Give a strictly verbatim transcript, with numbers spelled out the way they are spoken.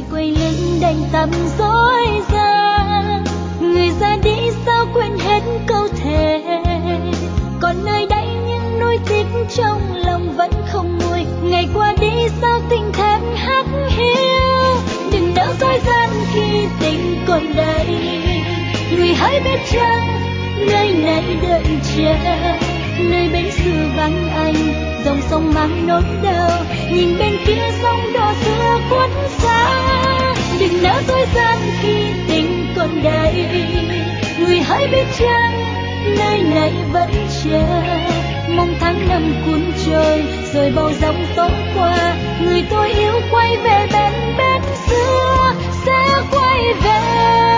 quay lưng đành tắm dối gian. Người ra đi sao quên hết câu thề, còn nơi đây những nuối tiếc trong lòng vẫn không nguôi. Ngày qua đi sao tình thêm hắt hiu, đừng nỡ dối gian khi tình còn đây. Người hãy biết chăng nơi này đợi chờ, nơi bên xưa vắng anh, dòng sông mang nỗi đau, nhìn bên kia sông đỏ xưa khuất xa. Đừng nỡ dối gian khi tình còn đây, người hãy biết chăng nơi này vẫn chờ. Mong tháng năm cuốn trôi rồi bao giông tố qua, người tôi yêu quay về bên bên xưa sẽ quay về.